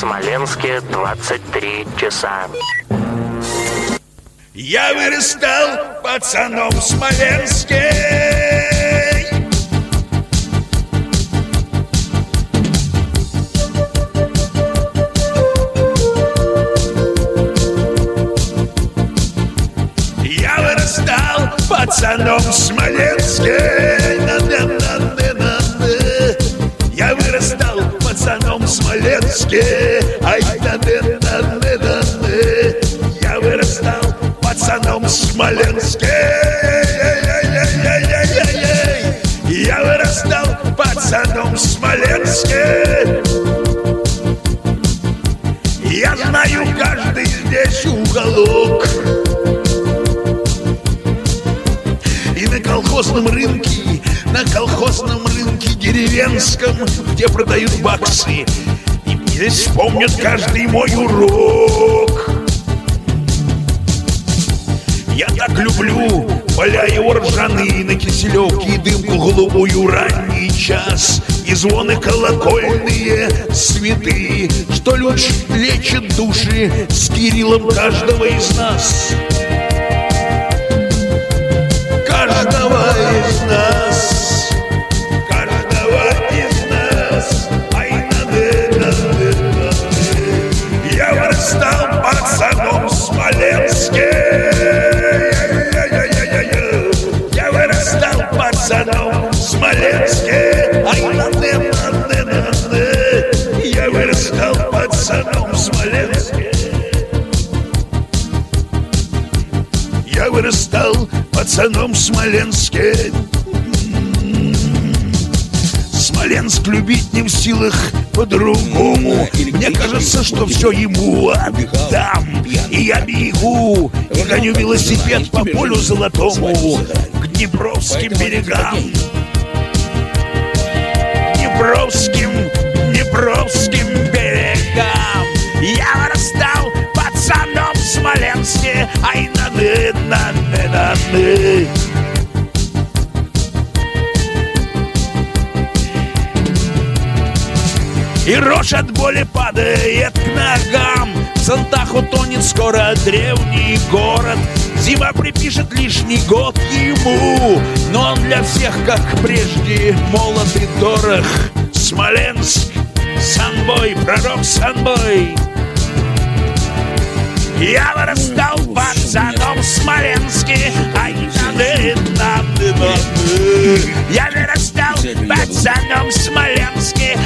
Смоленске 23 часа. Я вырастал пацаном в Смоленске. Я вырастал пацаном в Смоленске. Я вырастал пацаном в Смоленске. Я вырастал пацаном в Смоленске. Я вырастал пацаном в Смоленске. Я знаю каждый здесь уголок. И на колхозном рынке деревенском, где продают баксы, и здесь помнят каждый мой урок. Я так люблю поля его ржаные на Киселевке и дымку голубую ранний час, и звоны колокольные святые, что лечат души с Кириллом каждого из нас. Каждого из нас, каждого из нас. Я вырастал пацаном в Смоленске. Я вырастал пацаном в Смоленске. Я вырастал пацаном в Смоленске. Я вырастал пацаном в Смоленске. Смоленск любить не в силах по-другому. Мне кажется, что все ему отдам. И я бегу, и гоню велосипед по полю золотому к Днепровским берегам. Днепровским берегам. Я вырастал пацаном в Смоленске. И рожь от боли падает к ногам. В Сантах утонет скоро древний город. Зима припишет лишний год ему, но он для всех, как прежде, молод и дорог. Смоленск, Санбой, пророк Санбой. Я вырастал пацаном в Смоленске. Я вырастал пацаном в Смоленске.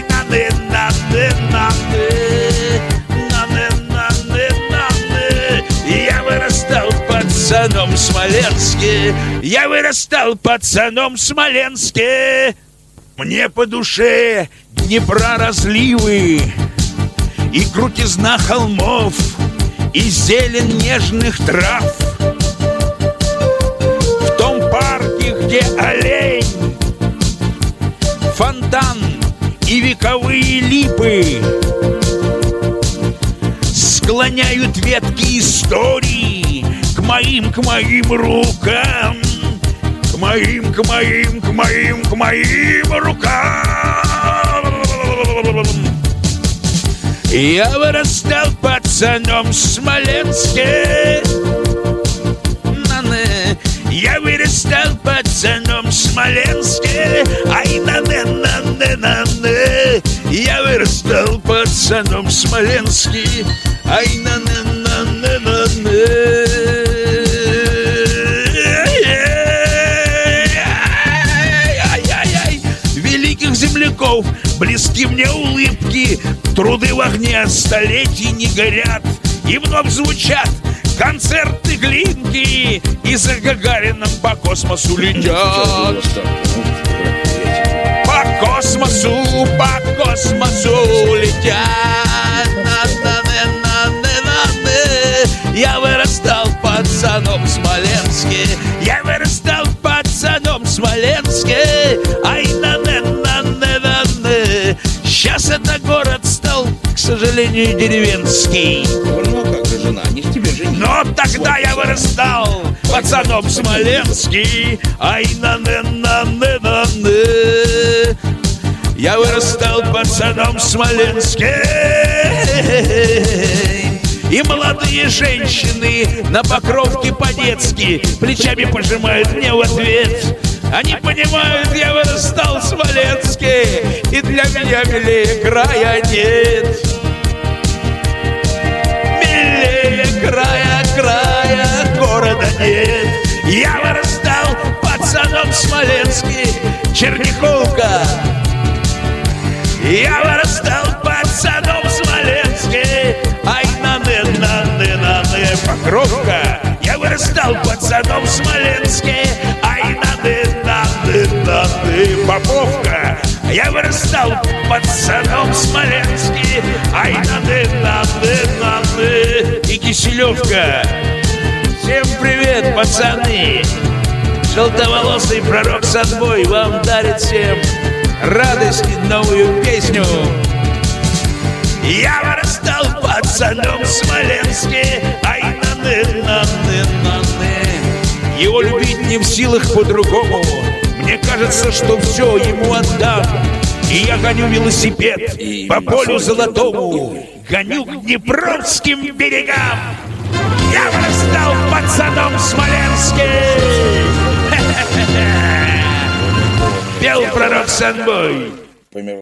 Я вырастал пацаном в Смоленске. Я вырастал пацаном в Смоленске. Мне по душе Днепра разливы и крутизна холмов, и зелень нежных трав. В том парке, где олень, фонтан и вековые липы склоняют ветки истории к моим рукам. К моим рукам. Я вырастал пацаном в Смоленске. Я вырастал пацаном в Смоленске. Я вырастал пацаном в Смоленске. Великих земляков близки мне улыбки. Труды в огне столетий не горят. И вновь звучат концерты Глинки. И за Гагарином по космосу летят. По космосу летят. Я вырастал пацаном в Смоленске. Я вырастал пацаном в Смоленске. Сейчас это город стал, к сожалению, деревенский. Ну как же жена, не в тебе женить. Но тогда я вырастал пацаном в Смоленске. Я вырастал пацаном в Смоленске. И молодые женщины на Покровке по-детски плечами пожимают мне в ответ. Они понимают, я вырастал в Смоленске, и для меня милее края нет. Милее края города нет. Я вырастал пацаном в Смоленске, Черняховка. Я вырастал пацаном в Смоленске, ай наны Покровка. Я вырастал пацаном в Смоленске, ай наны Поповка. Я вырастал пацаном в Смоленске, ай наны и Киселевка. Всем привет, пацаны! Желтоволосый пророк Садбой вам дарит всем радость и новую песню. Я вырастал пацаном в Смоленске, ай наны. Его любить не в силах по-другому. Мне кажется, что все ему отдам. И я гоню велосипед по полю золотому, гоню к Днепровским берегам. Я вырастал пацаном в Смоленске. Пел пророк Садбой.